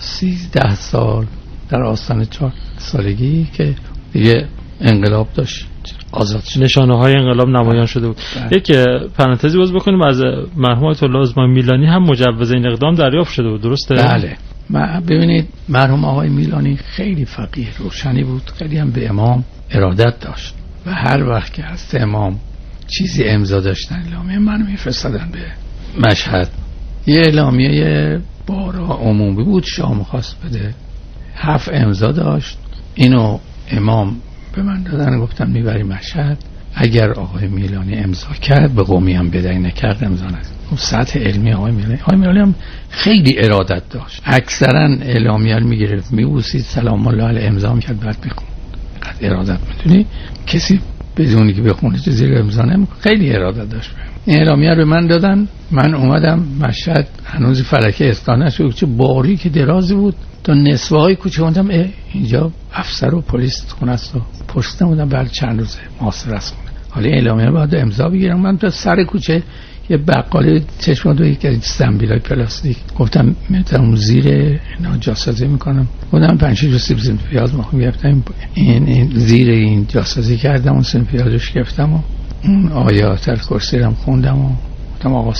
13 سال در آستانه 4 سالگی که دیگه انقلاب داشت آزاد شد. نشانه‌های انقلاب نمایان شده بود. یک پرانتزی باز بکنیم، از مرحوم آیت الله عثمان میلانی هم مجوز این اقدام دریافت شده بود، درسته؟ بله. ببینید مرحوم آقای میلانی خیلی فقیه روشنی بود، خیلی هم به امام ارادت داشت و هر وقت که از امام چیزی امضا داشتن اعلامیه منو میفرستادن به مشهد. یه اعلامیه بارا عمومی بود شاه می‌خواست بده، 7 امضا داشت، اینو امام به من دادن، گفتم میبری مشهد، اگر آقای میلانی امضا کرد به قومی هم بدهی، نکرد امضا نکرد. سطح علمی آقای میلانی هم خیلی ارادت داشت، اکثرا اعلامیه رو میگرفت میبوسید سلام الله علیه امضا میکرد بعد میخوند. اینقدر ارادت میدونی کسی بدونی که بخونه چیزی رو امضا نمیکنه، خیلی ارادت داشت. این اعلامیه رو به من دادن، من اومدم مشهد، هنوز فلکه اسکان نشد، چه باریک درازی بود تا نصفه های کوچه. اومدم اینجا افسر و پلیس خونه است و پرسیدم بودم بعد چند روزه محاصره است خونه، حالا اعلامیه رو باید امضا بگیرم. من تا سر کوچه یه بقالی چشم دو یک زنبیلای پلاستیک، گفتم میتونم زیر اینا جاسازی میکنم، گفتم 5 6 سیب پیاز میخوام گرفتم، این زیر این جاسازی کردم و سیب پیازش گرفتم و اون آیات الکرسی رو خوندم و گفتم آقا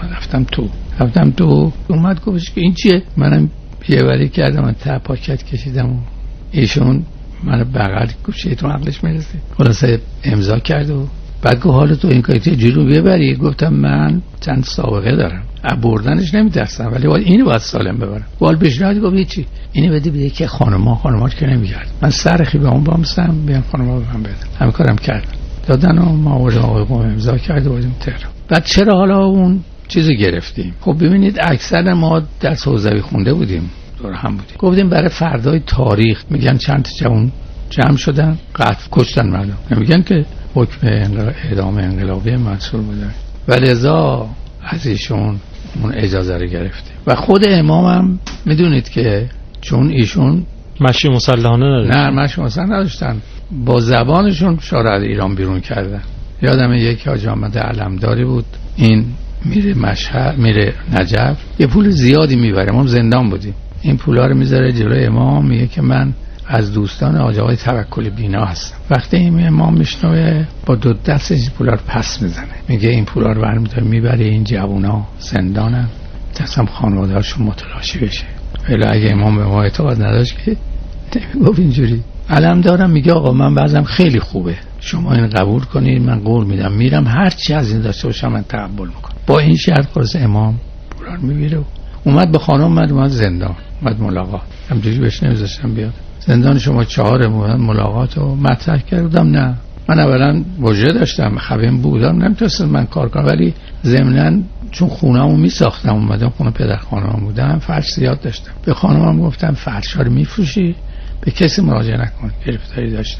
رفتم تو اومد گفتش که این چیه؟ منم پیوری کردم و تا پاکت کشیدم و ایشون منو بغل گوشه تو عقلش میرسه، خلاصه امضا کرد و بعد گفت حالا تو این کاری جلو ببری. گفتم من چند سابقه دارم، بردنش نمیترسم ولی اینو باید سالم ببرم. وال پیشنهاد گفت چی؟ اینو بده که خانم‌ها که نمیگرد، من سرخی به اون بامسم بیان خانم‌ها به من بدن. همین کارم کردم، دادن و ما آقای قوم امضا کرد و بودیم تهران. بعد چرا حالا اون چیزو گرفتیم؟ خب ببینید اکثر ما در حوزوی خونده بودیم، دور هم بودیم، گفتیم برای فردای تاریخ میگن چند تا جوان جمع شدن قتل کشتن مردم، نمیگن که حکم اعدام انقلابی منصور بوده. ولذا از ایشون اون اجازه رو گرفتیم و خود امام هم میدونید که چون ایشون مشی مسلحانه نداشتن، نه مشی مسلحانه نداشتن، با زبانشون شارع ایران بیرون کردن. یادم یک حاج احمد علمداری بود، این میره مشهد، میره نجف، یه پول زیادی میبره، ما زندان بودیم، این پولا رو میذاره جلوی امام، میگه که من از دوستان حاج آقای توکلی بینا هستم. وقتی این امام میشنوه با 2 دست این پولا رو پس میزنه، میگه این پولا رو برمی‌داره میبره این جوونا زندانن، تصم خانواده‌هاشون متلاشی بشه. ولی اگه امام به ما اعتقاد نداشت که نمیگفت اینجوری. علم دارم میگه آقا من بعضم خیلی خوبه، شما این قبول کنید، من قول میدم میرم هر چی از این داشته باشم من تقبل میکنم. با این شرط خلاص امام پولا رو میگیره. اومد به خانم، اومد زندان، اومد ملاقات، همجوری بهش نمیذاشتم بیاد زندان. شما 4 ملاقات رو مطرح کردم. نه من اولا وجه داشتم، خبیم بودم، نمیتونستم من کار کنم، ولی ضمناً چون خونه‌مو میساختم اومدم خونه پدر خانومم بودم، فرش زیاد داشتم. به خانومم گفتم فرشا رو میفروشی، به کسی مراجعه نکن، گرفتاری داشتی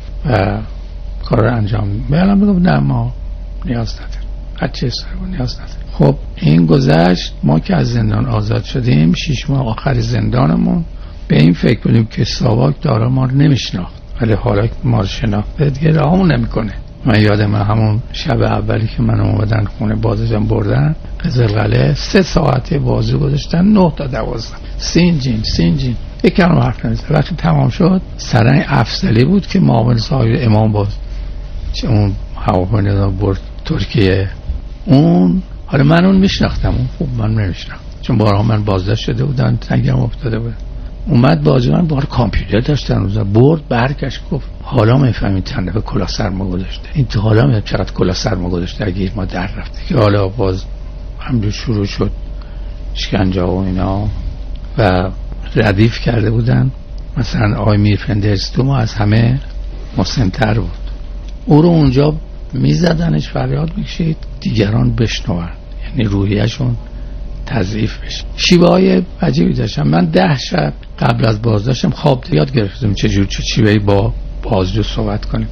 و کار رو انجام میدم. بعدم میگم نه ما نیاز نداریم، هر چیز رو نیاز نداریم. خب این گذشت، ما که از زندان آزاد شدیم 6 ماه آخر زندانمون به این فکر بودیم که ساواک دارا ما رو نمیشناخت، ولی حالا ما رو شناخته دیگه راهمون نمیکنه. من یادم همون شب اولی که من اومدن خونه بازجان بردن قزلقله 3 ساعته بازی گذاشتن 9 تا 12 سینجین یک کلمه حرف نمیزد. وقتی تمام شد سرنگ افضلی بود که معاون صاحب امام باز چه اون هواپیما برد ترکیه. اون حالا من اون میشناختم، اون خوب من نمیشناختم چون بارها من بازداشت شده بودن، تنگم افتاده بود. اومد بازجان بار کامپیوتر داشتن روزا، برد برگشت گفت حالا میفهمید چند دفعه کلا سرما گذاشته، این تو حالا میاد چقدر کلا سرما گذاشته اگه ما در رفته. که حالا باز همجور شروع شد شکنجه و اینا و ردیف کرده بودن. مثلا آقای میرفندرز تو ما از همه مسن‌تر بود، او رو اونجا میزدنش فریاد میکشید دیگران بشنون، یعنی روحیه‌شون تضعیف بشه. شیوه‌های عجیبی داشتم. من 10 شب قبل از بازداشتم خواب یاد گرفتم چه شیوهی با بازجو صحبت کنیم.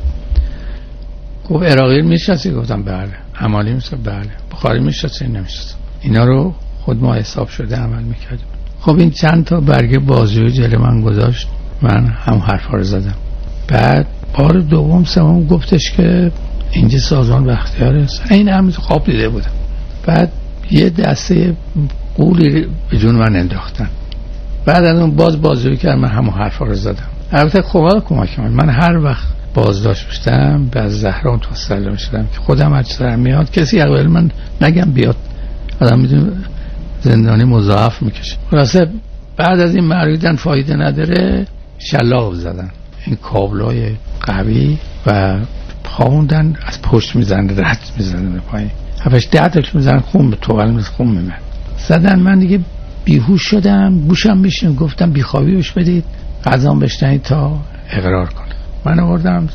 گفت عراقی میشناسی؟ گفتم بله. عمالی میشناسی؟ بله. بخاری میشناسی؟ نمیشناسم. اینا رو خود ما حساب شده عمل میکردیم. خب این چند تا برگه بازجویی جلوی من گذاشت، من هم حرفا رو زدم. بعد بار دوم سوم گفتش که اینجا سازمان بختیار این هم خواب دیده بودم. بعد یه دسته قولی به جون من انداختن، بعد از اون بازجویی کردم، من همون حرفا رو زدم. البته خدا کمک کنه، من هر وقت بازداشت میشدم به زهرا توسل میشدم که خودم از سر میاد کسی اول من نگم بیاد، آدم میدونه زندانی مضاعف میکشه. خلاصه بعد از این معرویدن فایده نداره، شلاق زدن این کابلای قوی و خوابوندن، از پشت میزنه، رد میزنه به پایین، 7-10 تاش میزنن، خون به توال خون میمن زدن. من دیگه بیهوش شدم، گوشم میشنم، گفتم بیخوابی بش بدید، غذام بشنید تا اقرار کنه. من آوردم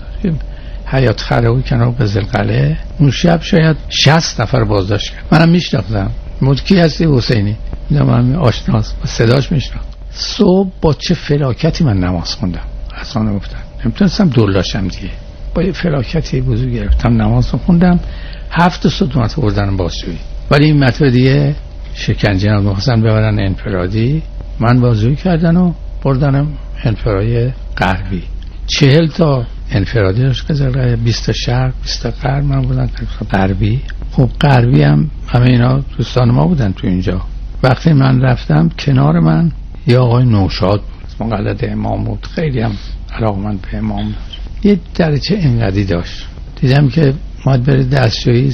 حیات خرابی کنار قزلقلعه. اون شب شاید 60 نفر بازداشت کرد. منم میشناختم، مدکی هستی حسینی، من آشناست، با صداش میشناخت. صبح با چه فلاکتی من نماز خوندم، اصلا گفتن نمیتونستم دلاشم دیگه، با یه فلاکتی بزرگ گرفتم نماز خوندم. 7 صبح بردن بازجویی، ولی این مطلب دیگه شکنجه رو می‌خواستن ببرن انفرادی. من بازجویی کردن و بردنم انفرادی غربی. 40 تا انفرادی داشت قزلقلعه، 20 تا شرق، 20 تا غرب، من بودن غربی. خب غربی هم همه اینا دوستان ما بودن تو اینجا. وقتی من رفتم کنار من یه آقای نوشاد بود، مقلد امام بود، خیلی هم علاقمند به امام داشت. یه درجه انقدی داشت، دیدم که ماد بره دستشویی،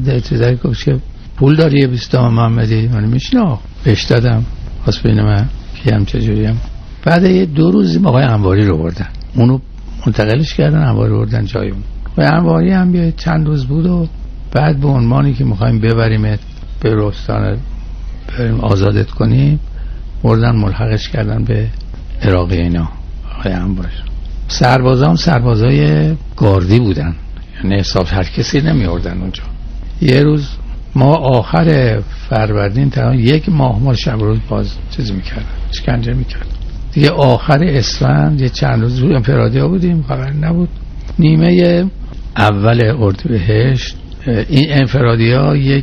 در گفت که پول داری 20 تومن محمدی؟ من میشنا بهش دادم، واسه بین من کیم چجوریم. بعد یه 2 روزی آقای انواری رو بردن، اونو منتقلش کردن، انواری بردن جای اون. آقای انواری هم یه چند روز بود و بعد به عنوانی که میخوایم ببریمت به روستان، بریم آزادت کنیم، بردن ملحقش کردن به عراقی. اینا آقای انواری سربازان سربازای گاردی بودن، یعنی حساب هر کسی نمیوردن اونجا. یه روز ما آخر فروردین تا 1 ماه ما شب روز باز چیز میکردن، شکنجه میکردن دیگه. آخر اسفند یه چند روز روی انفرادی ها بودیم، خبر نبود. نیمه اول اردیبهشت این انفرادی ها یک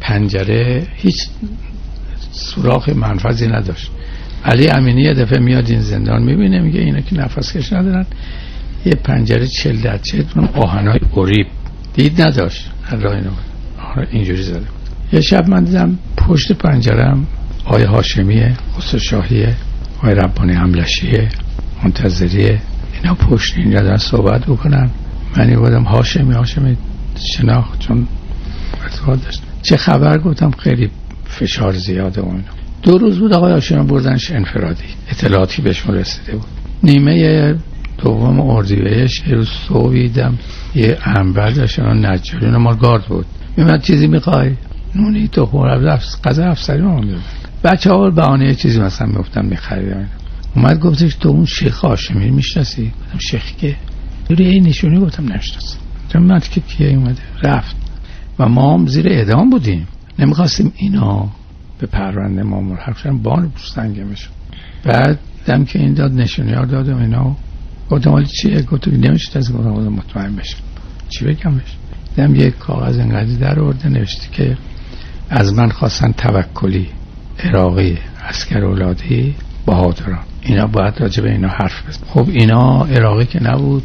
پنجره، هیچ سوراخ منفذی نداشت. علی امینی یه دفعه میاد این زندان میبینه، میگه اینا که نفس کش ندارن. یه پنجره 40 در 40 آهنای قریب دید نداشت، هر راه اینجوری زده بود. یه شب من دیدم پشت پنجرم آقای هاشمیه، خسرو شاهیه، آقای ربانی هملشیه، منتظریه، اینا پشت اینجا دارن صحبت بکنن. من بودم هاشمی شناخت، چون ارتباط داشت. چه خبر؟ گفتم خیلی فشار زیاده و اینا. 2 روز بود آقای هاشمی بردنش انفرادی، اطلاعاتی بهشون رسیده بود. نیمه دوم اردیبهشت یه روز صبح دیدم یه انبر داشتن نجاری، ما گارد بود، میمد چیزی میخوای؟ نونی تو خور غذا افسری ما میدونن. بچه‌ها بهانه چیزی مثلا میگفتن میخریدن. اومد گفتش تو اون شیخ هاشمی میشناسی؟ گفتم شیخ که دوری این نشونی، گفتم نشناسم. چون من که کیه اومده رفت و ما هم زیر اعدام بودیم، نمیخواستیم اینا به پرونده ما ملحق شدن، بان پوستنگه میشون. بعد دیدم که این داد نشونی ها دادم اینا، گفتم ولی چیه؟ گفتم نمیشه از گفتم مطمئن بشم چی بگمش. دیدم یک کاغذ انقدی در آورده، نوشته که از من خواستن توکلی، عراقی، عسکر اولادی، بهادران، اینا باید راجع به اینا حرف بزنم. خب اینا عراقی که نبود،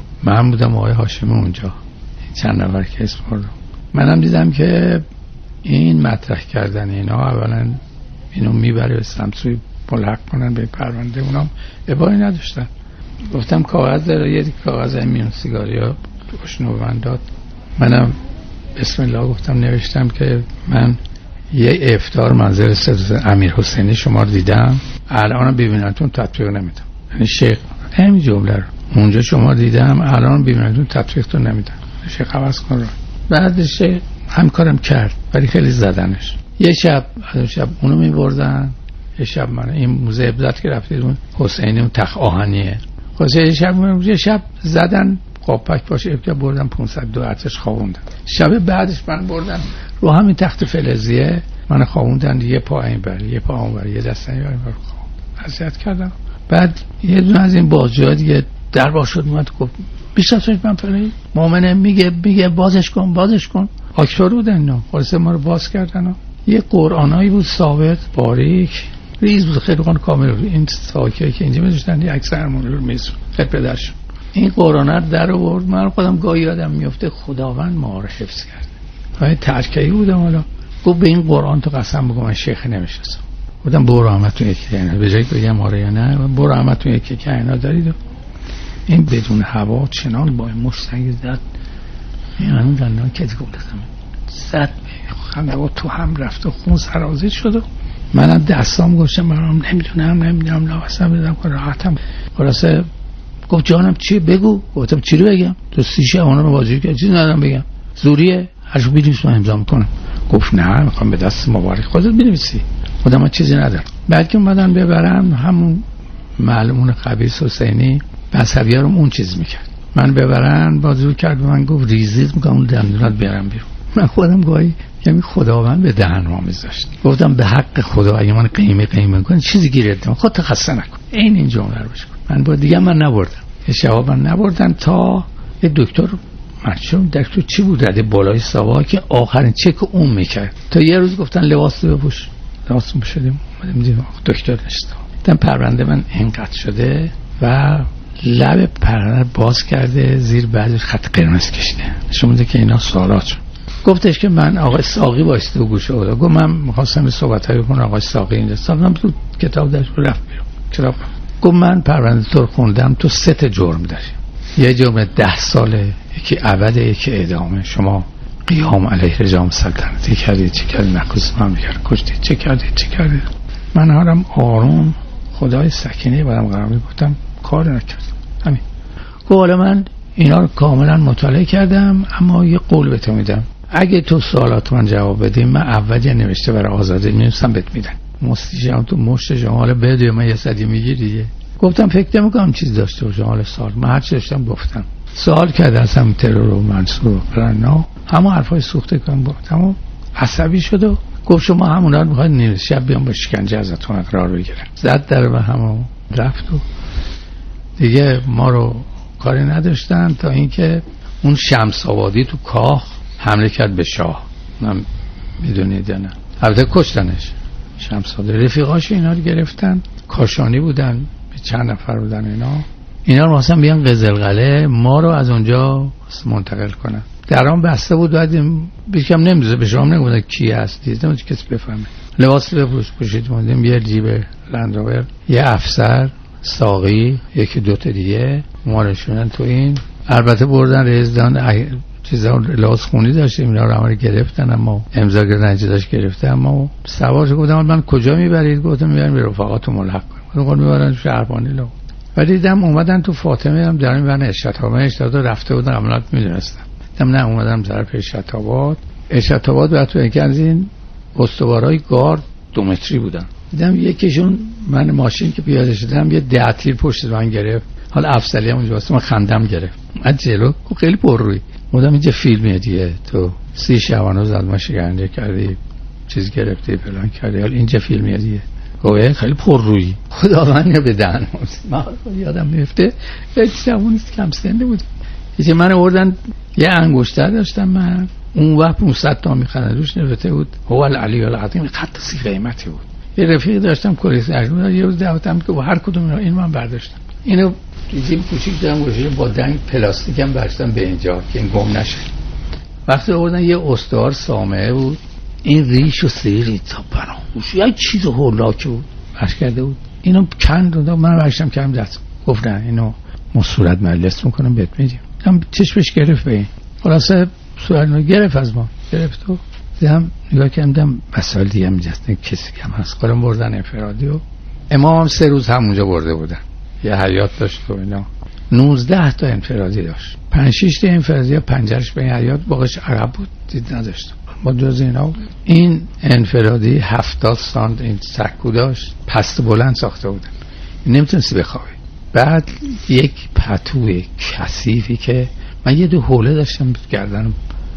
من بودم آقای هاشمی اونجا، چند نفر که اسم بردم. منم دیدم که این مطرح کردن اینا اولا اینو میبره به سمسوی ملحق کنن به پرونده، اونام ابایی نداشتن. گفتم کاغذ داره، یه کاغذ میون سیگاری ها روشنو به من داد. منم بسم الله گفتم، نوشتم که من یه افطار منزل سید امیر حسینی شما رو دیدم، الان ببیننتون تطبیق نمیدم. یعنی شیخ همین جمله رو اونجا شما دیدم، الان ببیننتون تطبیقتون نمیدم، شیخ عوض کن رو. بعدش همکارم کرد ولی خیلی زدنش. یه شب اونو میبردن، یه شب من این موزه عبدت که رفتید اون حسینی اون تخ آهنیه، یه شب زدن قاپک باشه که بردن 502 ارتش خوابوندن. شب بعدش من بردن رو همین تخت فلزیه من خوابوندن، یه پا این بر یه پا اون بر، یه دست این بر اذیت کردم. بعد یه دونه از این بازجوها دیگه در باز شد، اومد گفت بیشترش من فلایی مؤمنه، میگه بازش کن. آکتور بودن اینا، خلاصه ما رو باز کردن. یه قرآنایی بود ثابت باریک ریز بود، خیلی قرآن کامل بود. این ساکه که اینجا میذاشتن یه اکثر رو میز خیلی پدرشون این قرآن رو در آورد. من خودم گاهی یادم میفته خداوند ما رو حفظ کرد. من ترکه‌ای بودم، حالا گفت به این قرآن تو قسم بگو من شیخ نمیشناسم. گفتم برو احمدتون یکی اینا، به جایی بگم آره یا نه، برو احمدتون یکی که اینا دارید. و این بدون هوا چنان با این مشتنگ زد، این همون دندان کتی گفتم زد خنده و تو هم رفت و خون سرازیر شد. و منم دستام گوشم برام نمیدونم لباسم بدم که راحتم. خلاصه گفت جانم چی بگو. گفتم چی رو بگم؟ تو 3 شبانه رو واجب کرد، چیزی ندارم بگم، زوریه هرشو بنویس من امضا میکنم. گفت نه میخوام به دست مبارک خودت بنویسی، خودم چیزی ندارم. بعد که اومدن ببرن همون معلمون خبیث حسینی بسویا رو اون چیز میکرد، من ببرن بازور کرد به من گفت ریزیت میکنم اون دندونات بیارم بیرون. من خودم گاهی یعنی خداوند به دهن ما میذاشت. گفتم به حق خدا اگه من قیمه کنه چیزی گیرت نمیاد، خودت خسته نکن. این جمله رو بشکن. من با دیگه من نبردم، یه شباب من نبردن تا یه دکتر مچون دکتر چی بود رده بالای ساوا که آخرین چک اون میکرد. تا یه روز گفتن لباس رو بپوش، لباس پوشیدیم اومدیم دیدیم دکتر نشسته. دیدم پرونده من اینقدر شده و لب پرونده باز کرده، زیر بعضی خط قرمز کشیده، نشون میده که اینا سوالات شد. گفتش که من آقای ساقی واسطه و گوشه بود. گفت من می‌خواستم به صحبتایی بکنم آقای ساقی اینجا. ساقم تو کتاب داشت رفت بیرون. چرا؟ گفت من پرونده تو رو خوندم، تو 3 جرم داری. یه جرم 10 ساله، یکی ابد، یکی اعدامه. شما قیام علیه رجام سلطنتی کردید، چه کردید؟ نقض مملکت کشتید، چه کردید؟ من حالم آروم، خدای سکینه برام قرار میده، گفتم کار نکردم. همین. گفت حالا من اینا رو کاملا مطالعه کردم، اما یه قول بهت میدم، اگه تو سوالات من جواب بدی من اوجه نوشته برای آزادی می‌نویسم بهت میدم. مستشارم تو مشت جمال بده من یه صدی میگی دیگه. گفتم فکر نمی‌کنم چیز داشته باشه حال سوال. من هر چی داشتم گفتم. سوال کرده اصلا ترور و منصور نه همه حرفای سوخته کنم بود. تمام عصبی شد و گفت شما همونا رو می‌خواید نیز شب بیام با شکنجه ازتون اقرار بگیرم. زد در به همو رفت و دیگه ما رو کاری نداشتن تا اینکه اون شمس آبادی تو کاخ حمله کرد به شاه. من میدونید یا نه؟ البته کشتنش. شمس آبادی رفیقاش اینا رو گرفتن، کاشانی بودن، چند نفر بودن اینا رو مثلا بیان قزلقله ما رو از اونجا منتقل کنن. درام بسته بود، بعد بیشم نمیذاره به شما نگفتن کی هستید، نمیشه کسی بفهمه. لباس بپوش پوشید اومدیم، یه جیب لندروور، یه افسر، ساقی، یکی 2 تا دیگه ما نشوندن تو این. البته بردن رزدان چیزا لباس خونی داشتیم، اینا رو همه گرفتن، اما امضا گرنجی داشت گرفته. اما سوارش گفتم من کجا میبرید؟ گفتم میبریم به رفقاتو ملحق کنیم. گفتم میبرن شهربانی لو. ولی دیدم اومدن تو فاطمه هم در این ون اشت‌آباد رفته بودن، عملاً میدونستم. دیدم نه اومدن طرف اشت‌آباد بعد تو یکی از این استوارای گارد 2 متری بودن. دیدم یکیشون من ماشین که پیاده شدم یه 10 تیر پشت من گرفت. حالا افسری هم اونجا واسه من خندم گرفت. من جلو خیلی پررویی بودم، اینجا فیلمیه دیگه، تو 30 شبانه زد ما شکنجه کردی، چیز گرفتی فلان کردی، حالا اینجا فیلمیه دیگه. گویا خیلی پررویی، خداوند به دهن من یادم میفته. یک جوون کم سنده بود، یه من آوردن یه انگشتر داشتم من اون وقت 500 تا می‌خرن، روش نوشته بود هو العلی العظیم، خط 30 قیمتی بود. یه رفیق داشتم کلیس اجمون، یه روز دعوتم که هر کدوم این من برداشتم، اینو جیب کوچیک دارم گوشه با دنگ پلاستیک هم برداشتم به اینجا که این گم نشه. وقتی آوردن یه استوار سامعه بود، این ریش و سیری تا بناهوش یه چیز هولاک بود برش کرده بود، اینو کند و من برشتم کردم دست. گفت نه اینو ما صورت مجلس میکنم بهت میدیم. هم چشمش گرفت به این، خلاصه صورت گرفت از ما، گرفت و دیدم نگاه کردم مسائل دیگه هم جست کسی کم هست. خودم بردن انفرادی و امام هم 3 روز همونجا برده بودن، یه حیات داشت و اینا 19 تا انفرادی داشت، 5-6 تا انفرادی پنجرش به این حیات باقیش عقب بود، دید نداشتم. با جز اینا این انفرادی 70 سانت این سکو داشت، پست بلند ساخته بودن، نمیتونستی بخوابی. بعد یک پتوی کثیفی که من یه 2 حوله داشتم گردنم،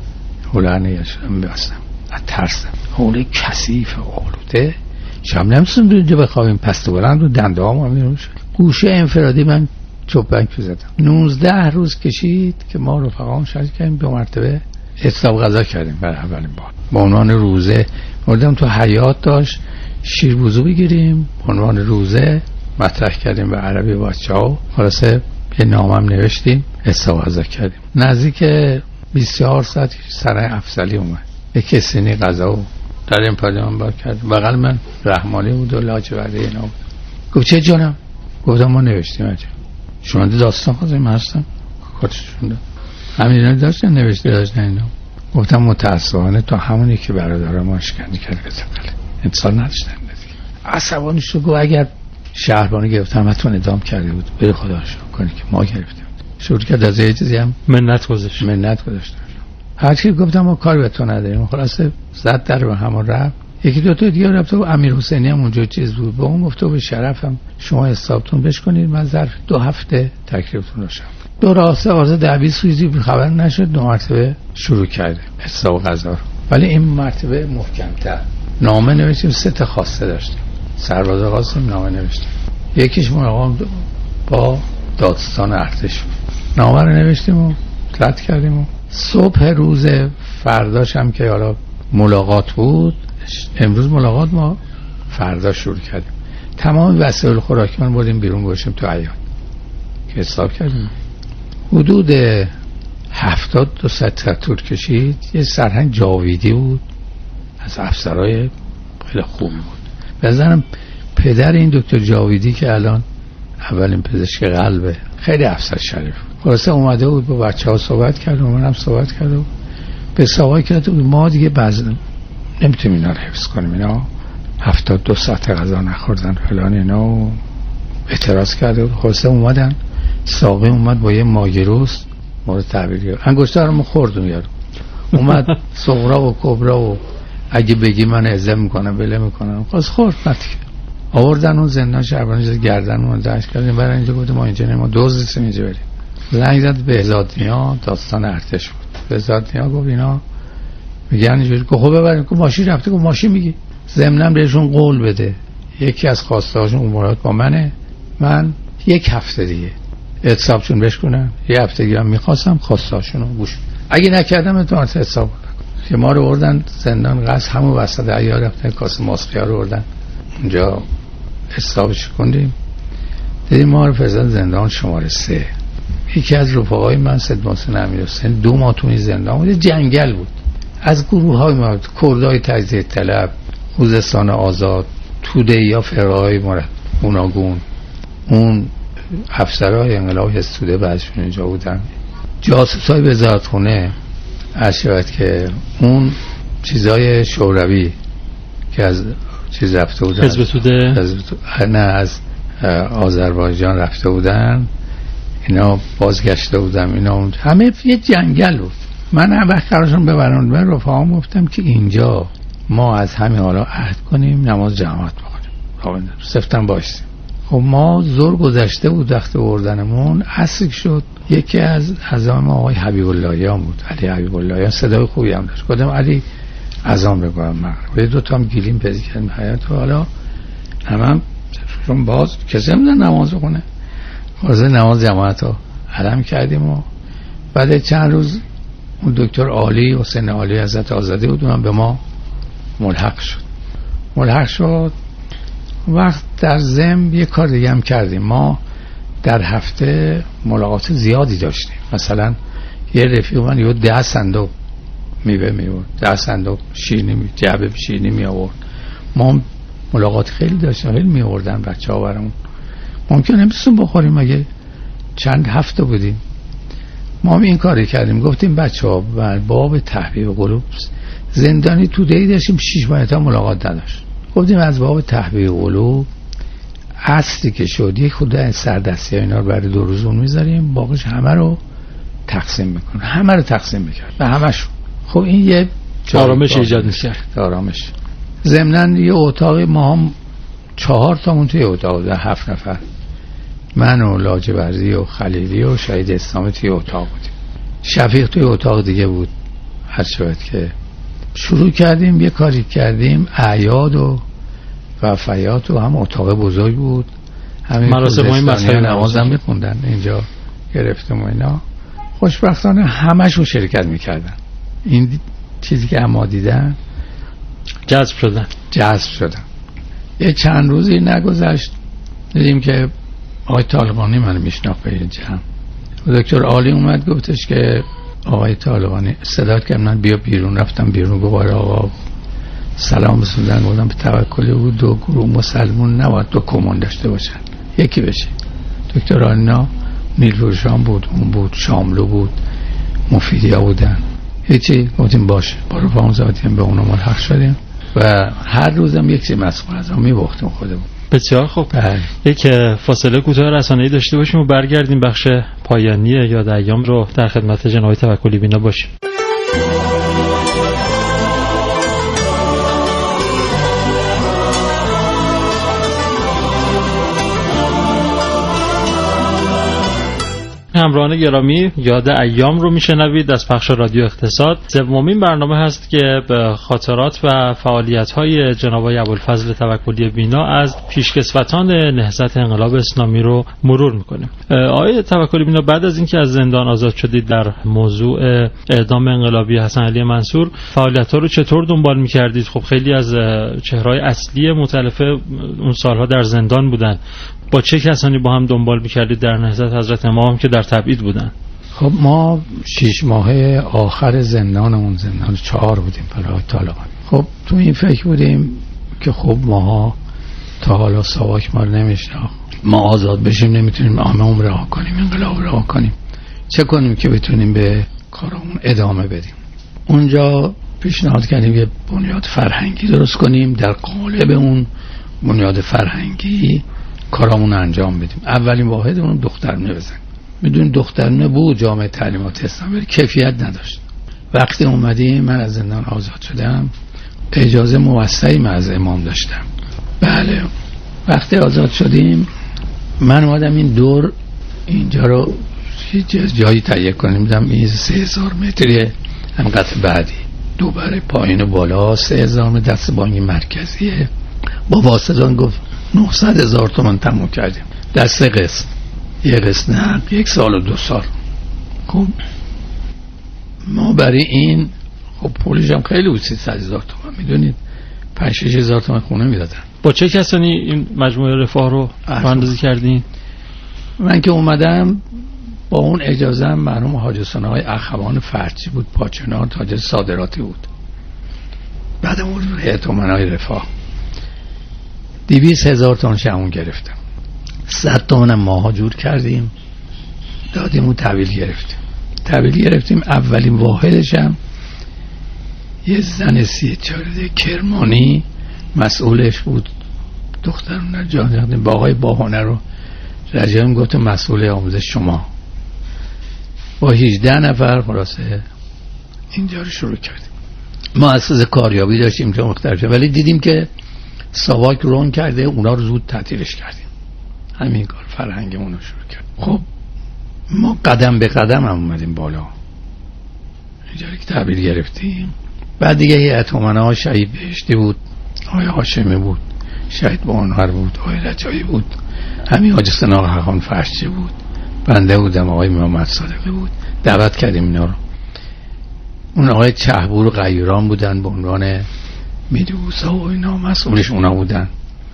حوله نگشتم بستم از ترسم، حوله کثیف آلوده شب نمیتونم اینجا بخوابیم، پست بلند رو دنده ها ما شد. گوشه انفرادی من چوبنک زدم. 19 روز کشید که ما رفقام شرکت کردیم، 2 مرتبه حساب غذا کردیم برای اولین بار با عنوان روزه. مردم تو حیات داشت شیر بوزو بگیریم با عنوان روزه مطرح کردیم به عربی بچه‌ها. خلاصه یه نامم نوشتیم، حساب غذا کردیم. نزدیک 24 ساعت سرای افضلی اومد، یک سینی غذا و در امپاریمان بار کرد. بغل من رحمانی بود و لاجوردی اینا بود. گفت چه جانم؟ گفتم ما نوشتیم اجا شونده داستان خواستیم هستم خودش شونده همین داشتن نوشته داشتن اینا. گفتم متاسفانه تو همونی که برادرم ما اشکنی کرد بله انسان نداشتن دیگه. عصبانی شد گفت اگر شهربانی گرفتم حتما ادام کرده بود بری خدا شکر کنی که ما گرفتیم. شروع کرد از یه چیزی هم منت گذاشت. هر چی گفتم ما کاری به تو نداریم. خلاصه زد در به همون رفت. یکی دو تا دیگه رفت و امیر حسینی هم اونجا چیز بود با اون گفت به شرفم شما حسابتون بشکنید من ظرف 2 هفته تکلیفتون رو شم. 2 راسته 10 سویزی خبر نشد 2 مرتبه شروع کرده حساب قضا. ولی این مرتبه محکم‌تر نامه نوشتیم 3 تا خواسته داشتیم. سرباز قاسم نامه نوشتیم. یکیش ملاقات با دادستان ارتش بود. نامه رو نوشتیم و رد کردیم و صبح روز فرداش هم که حالا ملاقات بود امروز ملاقات ما فردا شروع کردیم. تمام وسایل خوراکی من بردیم بیرون گذاشتیم تو عیان که حساب کردیم. حدود 72 ساعت طول کشید. یه سرهنگ جاویدی بود از افسرهای خیلی خوبی بود. بزنم پدر این دکتر جاویدی که الان اولین پزشک قلبه خیلی افسر شریف بود. خلاصه اومده بود با بچه‌ها صحبت کرد و منم صحبت کرد و به سوال کرد ما دیگه بعضی نمیتونیم اینا رو حفظ کنیم. اینا 72 ساعت غذا نخوردن فلان اینا و اعتراض کرده بود. خلاصه اومدن ساقه اومد با یه ماگیروس مورد تعبیر انگشتر رو خوردم یارو اومد صغرا و کبرا و اگه بگی من عزت میکنم بله میکنم خواست خورد نتیگه آوردن اون زندان شهربانی گردن اون داشت کردیم برای اینجا گفتم ما اینجا ما دوزیستیم اینجا بریم. زنگ زد بهزاد نیا داستان ارتش بود. بهزاد نیا گفت اینا میگن اینجوری که خب ببریم که ماشین رفته که ماشین میگی ضمنم بهشون قول بده یکی از خواستهاشون امورات با منه من 1 هفته دیگه حسابشون بشکنم 1 هفته دیگه هم میخواستم خواستهاشون رو گوش اگه نکردم اتمام حساب که ما رو بردن زندان قصد همون وسط عیار رفتن کاسه ماسقیا رو بردن اونجا حسابش کندیم دیدیم ما رو فرستادن زندان شماره 3. یکی از رفقای من سید محسن امیرحسین 2 ماه تو این زندان بود. جنگل بود از گروه های ما کردای تجزیه طلب خوزستان آزاد توده یا فرای گوناگون اون افسرهای انقلاب حسوده بعضشون اینجا بودن جاسوسای وزارتخونه اشارت که اون چیزای شوروی که از چیز رفته بودن حزب توده نه از آذربایجان رفته بودن اینا بازگشته بودم اینا همه یه جنگل بود. من هم وقت قرارشون ببرن من رفقام گفتم که اینجا ما از همین حالا عهد کنیم نماز جماعت بخونیم سفتم باشیم. خب ما زور گذشته بود وقت بردنمون عصر شد. یکی از اعضای آقای حبیب اللهیان بود علی حبیب اللهیان صدای خوبی هم داشت. گفتم علی اذان بگم مغرب 2 تا هم گیلیم پیدا کردیم حیاط و حالا هم چون باز کسی نمیدن نماز بخونه واسه نماز جماعت رو علم کردیم و بعد چند روز اون دکتر عالی حسین عالی حضرت آزادی بود اونم به ما ملحق شد. وقت در ضمن یه کار دیگه هم کردیم. ما در هفته ملاقات زیادی داشتیم. مثلا یه رفیق من یه 10 صندوق میوه میورد 10 صندوق شیرینی جعبه شیرینی می آورد. ما ملاقات خیلی داشتیم خیلی میوردن بچه‌ها برامون. ممکنه نمی‌تونیم بخوریم اگه چند هفته بودیم. ما هم این کاری کردیم گفتیم بچه‌ها باب تحبیب قلوب زندانی توده‌ای داشتیم 6 ماه تا ملاقات نداشت. گفتیم از باب تحبیب قلوب اصلی که شد یک خود سردستی اینا رو برای 2 روز اون میذاریم باقیش همه رو تقسیم میکنه همه رو تقسیم میکرد به همشون. خب این یه آرامش ایجاد میشه آرامش. ضمناً یه اتاق ما هم 4 تامون توی اتاق 7 نفر من و لاجوردی و خلیلی و شهید اسلامی توی اتاق بودیم. شفیق توی اتاق دیگه بود. هر شد که شروع کردیم یه کاری کردیم اعیاد و وفیات و هم اتاق بزرگ بود همین مراسم های مسئله نماز هم میخوندن اینجا گرفتم و اینا. خوشبختانه همشون شرکت میکردن. این چیزی که اما دیدن جذب شدن. یه چند روزی نگذشت دیدیم که آقای طالقانی منو میشناخت به جمع. دکتر عالی اومد گفتش که آقای طالقانی صدا کرد من بیا بیرون. رفتم بیرون گفت آقا سلام رسوندن، گفتم به توکلی بود 2 گروه مسلمون نباید 2 کمون داشته باشن، یکی بشه. دکتر آلینا نیلوشان بود، اون بود، شاملو بود، مفیدیا بودن. هیچی گفتیم باشه، با رفاقم زادیم به اونا ملحق شدیم و هر روزم یک چیز مسئول از هم میبختیم خودمون. بسیار خوب. یک فاصله کوتاه رسانه‌ای داشته باشیم و برگردیم بخش پایانی یاد ایام رو در خدمت جناب توکلی بینا باشیم. همراهان گرامی، یاد ایام رو میشنوید از پخش رادیو اقتصاد. سومین برنامه هست که به خاطرات و فعالیت‌های جناب ابوالفضل توکلی بینا از پیشکسوتان نهضت انقلاب اسلامی رو مرور میکنیم. آقای توکلی بینا، بعد از اینکه از زندان آزاد شدید در موضوع اعدام انقلابی حسن علی منصور، فعالیت‌ها رو چطور دنبال میکردید؟ خب خیلی از چهره‌های اصلی مختلف اون سالها در زندان بودن. با چه کسانی با هم دنبال میکردید در نهضت حضرت امام که در تبعید بودن؟ خب ما 6 ماهه آخر زندانمون، زندان 4 بودیم برای طالبان. خب تو این فکر بودیم که خب ماها تا حالا ساواک ما رو نمیشناخت، ما آزاد بشیم نمیتونیم هممون رها کنیم، انقلاب رها کنیم، چه کنیم که بتونیم به کارمون ادامه بدیم. اونجا پیشنهاد کردیم یه بنیاد فرهنگی درست کنیم، در قالب اون بنیاد فرهنگی کارامون انجام بدیم. اولین واحدمون دخترونه بزن. میدونی دخترونه بود جامعه تعلیمات اسلامی، ولی کیفیت نداشت. وقتی اومدیم من از زندان آزاد شدم، اجازه موسعی من از امام داشتم. بله وقتی آزاد شدیم من اومدم این دور اینجا رو جایی تهیه کنیم. دیدم این 3000 متریه، هم قطع بعدی 2 بره پایین و بالا، 3000 متر دست بانک مرکزیه. با واسطان گفت 900,000 تومان تموم کردیم در 3 قسط، یه قسط نه 1 سال و 2 سال. خب ما برای این خب پولش هم خیلی بود، 300,000 تومان، میدونید 5-6,000 تومان خونه میدادن. با چه کسانی این مجموعه رفاه رو راه‌اندازی کردین؟ من که اومدم با اون اجازه هم مرحوم حاج ثنای اخوان فرچی بود، پاچنار تاجر صادراتی بود. بعد اون هیئت امنای رفاه 200,000 تومان شمون گرفتم، 100 تومان ماها جور کردیم دادیم و تحویل گرفتیم. اولین واحدش هم یه زن 34 کرمانی مسئولش بود، دخترونه جان با آقای باهنه رو رجایم گفت مسئول آموزش شما. با 18 نفر خلاصه اینجا رو شروع کردیم. ما اساس کاریابی داشتیم که مختلف، ولی دیدیم که ساواک رون کرده، اونا رو زود تعطیلش کردیم. همین کار فرهنگمون رو شروع کرد. خب ما قدم به قدم هم اومدیم بالا، اینجا که تحویل گرفتیم. بعد دیگه هیئت امنا شهید بهشتی بود، آقای هاشمی بود، شهید بانور بود، آقای رجایی بود، همین حاج ثنا اخوان فرشچی بود، بنده بودم، آقای محمد صادقی بود. دعوت کردیم اینا رو. اون آقای چهبور و غیوران بودن به عنوان میدوسا و اینا، مسئولش اونا بودن.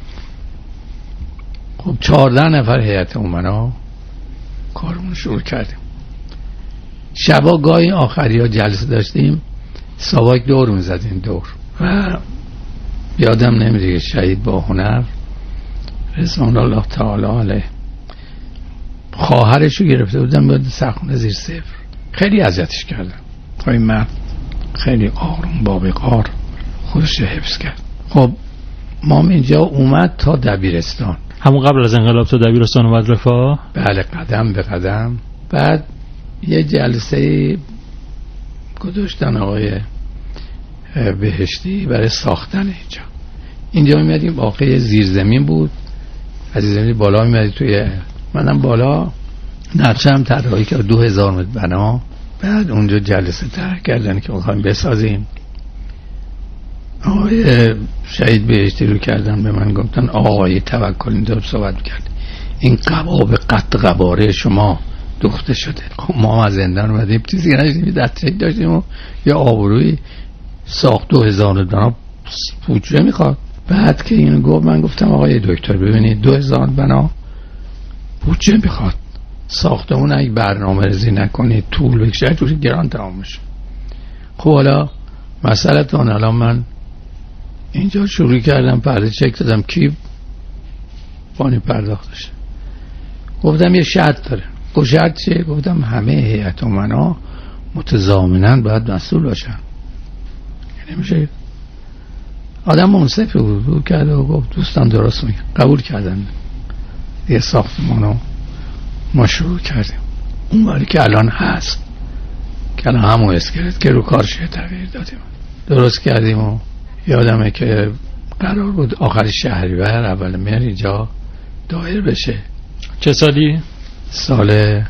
خب 14 نفر هیئت امنا کارمون شروع کردیم. شبا گاهی آخری ها جلسه داشتیم، ساواک دور میزدیم دور و یادم نمیده شهید با هنر رضوان الله تعالی علیه خواهرشو گرفته بودن باید سرخونه زیر صفر، خیلی اذیتش کردن. این مرد خیلی آروم با وقار خودش حفظ کرد. خب ما اینجا اومد تا دبیرستان، همون قبل از انقلاب تا دبیرستان اومد رفاه؟ بله قدم به قدم. بعد یه جلسه گذاشتن آقای بهشتی برای ساختن اینجا میمدیم. واقعی زیرزمین بود، از زمین بالا میمدیم توی، منم بالا نقشه هم طراحی کرد 2000 متر بنا. بعد اونجا جلسه طرح کردن که می‌خوایم بسازیم. آقای شهید بهشتی رو کردن به من گفتن آقای توکلی اینطور صحبت می‌کرد، این قباب قط قباره شما دوخته شده. خب ما از زندان اومدیم چیزی نداشتیم، دسترسی داشتیم و یه آبروی ساخت 2000 بنا بودجه میخواد. بعد که اینو گفت من گفتم آقای دکتر ببینید 2000 بنا بودجه میخواد، ساختمون اگه برنامه ریزی نکنید طول بکشه جوری گران تمام میشه. خب حالا مسئله‌تون الان من اینجا شروع کردم پرده چک دادم کی بانی پرداخت داشته. گفتم یه شرط داره. گفت شرط چیه؟ گفتم همه هیئت امنا متضامناً باید مسئول باشن. نمیشه. آدم منصفی بود کرده و گفت دوستان درست میگن. قبول کردن. یه ساختمانو ما شروع کردیم. اون باری که الان هست که الان همون اسکلت که رو کارش تغییر دادیم درست کردیم و یادمه که قرار بود آخر شهریور اول مهر اینجا دایر بشه. چه سالی؟ سال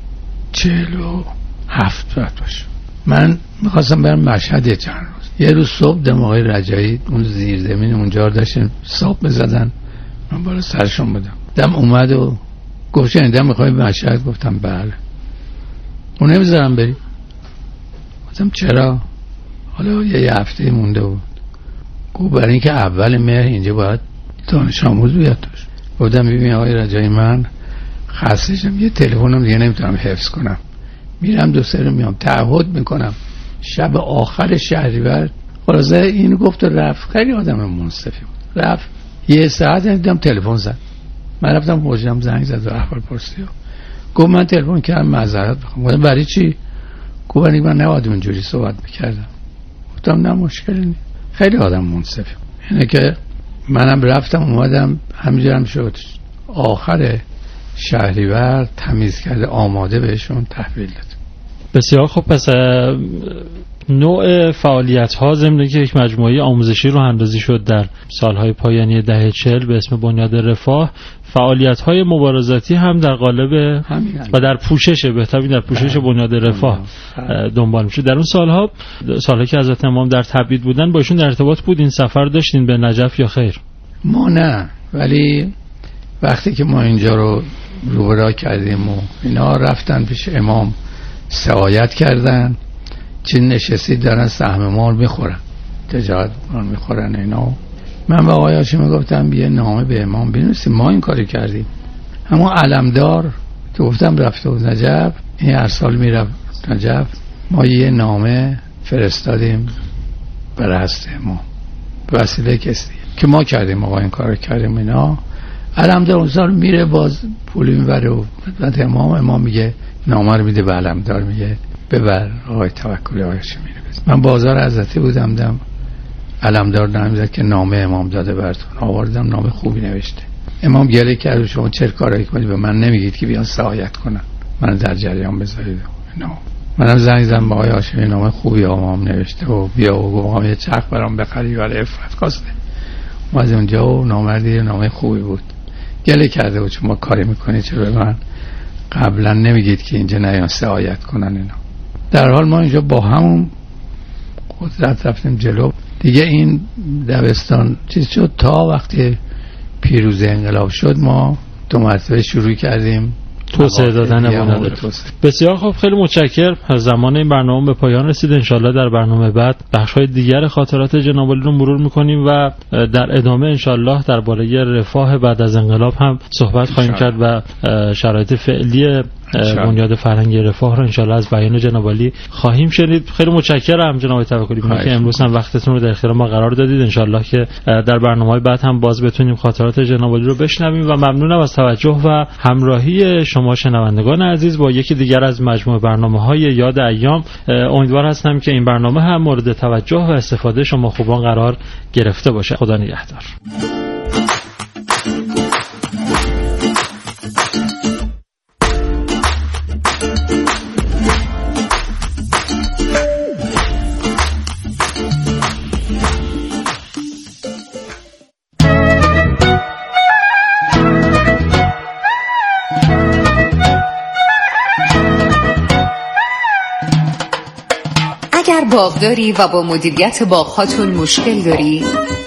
47 باشه. من میخواستم برم مشهد یه چند روز. یه روز صبح دم آقای رجایی اون زیرزمین اونجا داشتن صاحب بزدن، من بالا سرشون بودم. دم اومد و گفت شنیدم میخوای مشهد؟ گفتم بله. اون نمیذارم بری. گفتم چرا؟ حالا یه هفته مونده بود. گفت برای اینکه اول مهر اینجا باید دانش آموز بیاد توش. گفتم ببین آقای رجایی من خسته شدم، یه تلفنم دیگه نمیتونم حفظ کنم، میرم دو سه رو میام تعهد میکنم شب آخر شهریور. خلاصه اینو گفت و رفت. خیلی آدم منصفی بود. رفت یه ساعت دیدم تلفن زد. من رفتم حجرم زنگ زد و احوال پرسی و گفت من تلفن کردم معذرت بخوام. گفتم برای چی؟ گفت برای من نباید اونجوری صحبت میکردم. گفتم نه مشکلی نیست. خیلی آدم منصفی. اینه که منم رفتم اومدم همینجورم شد. آخر شهریور تمیز کرده آماده بهشون تحویل داد. بسیار خوب. پس نوع فعالیت ها ضمن که یک مجموعه آموزشی رو اندازی شد در سالهای پایانی دهه 40 به اسم بنیاد رفاه، فعالیت های مبارزاتی هم در قالب و در پوشش در پوشش بنیاد رفاه دنبال میشه. در اون سالها که حضرت امام در تبعید بودن باشون در ارتباط بود؟ این سفر داشتین به نجف یا خیر؟ ما نه، ولی وقتی که ما اینجا رو روبرا کردیم و اینا رفتن پیش امام سعایت کردن، چه نشستی دارن سهم مال میخورن، تجارت مال میخورن اینا. من به آقای هاشمی گفتم یه نامه به امام بنویسیم، ما این کاری کردیم. اما علمدار که گفتم رفته بود نجف، این هر سال میرفت نجف، ما یه نامه فرستادیم برای هست امام به وسیله کسی که ما کردیم، آقا این کار کردیم اینا. علمدار اون سال میره باز پولی میبره و خدمت امام میگه نامه رو میده به علمدار، میگه ببر آقای توکلی آقای هاشمی رو بزن. من بازار حضرتی بودم، دم علمدار نمیزد که نامه امام داده براتون. آوردم نامه خوبی نوشته. امام گله کرد شما چه کارایی کنید به من نمیگید که بیان سعایت کنن، من در جریان بذارید. نه منم زنگ زدم به آقای هاشمی نامه خوبی امام نوشته و بیا و گفتم یه چرخ برام بخری برای عفت کاسته. ما از اونجا و نامه خوبی بود. گله کرده بود شما کاری میکنید چرا به من قبلا نمیگید که اینجا نیان سعایت کنن اینا. در حال ما اینجا با همون قدرت رفتیم جلو دیگه. این دبستان چیز شد تا وقتی پیروزی انقلاب شد ما 2 مرتبه شروع کردیم توسعه دادن بنیاد. بسیار خوب، خیلی متشکرم. زمان این برنامه به پایان رسید. انشالله در برنامه بعد بخش‌های دیگر خاطرات جناب عالی رو مرور می‌کنیم و در ادامه انشالله درباره رفاه بعد از انقلاب هم صحبت خواهیم کرد و شرایط فعلی بنیاد فرهنگی رفاه رو انشالله از بیان جناب عالی خواهیم شنید. خیلی متشکرم جناب توکلی که امروز هم وقتتون رو در اختیار ما قرار دادید. انشالله که در برنامه‌های بعد هم باز بتونیم خاطرات جناب عالی رو بشنویم و ممنونم از توجه و همراهی شما شنوندگان عزیز با یکی دیگر از مجموعه برنامه‌های یاد ایام. امیدوار هستم که این برنامه هم مورد توجه و استفاده شما خوبان قرار گرفته باشه. خدا نگهدار. اگر باغ داری و با مدیریت باغ‌هاتون مشکل داری،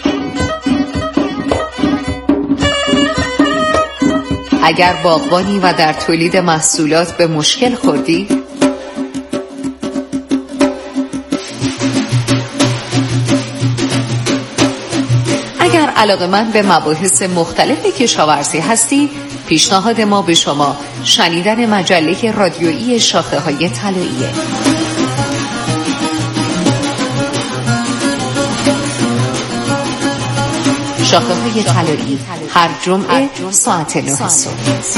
اگر باغبانی و در تولید محصولات به مشکل خوردی، اگر علاقه‌مند به مباحث مختلف کشاورزی هستی، پیشنهاد ما به شما شنیدن مجله رادیویی شاخه‌های طلاییه. شاخه های طلایی، هر جمعه ساعت 9 صبح.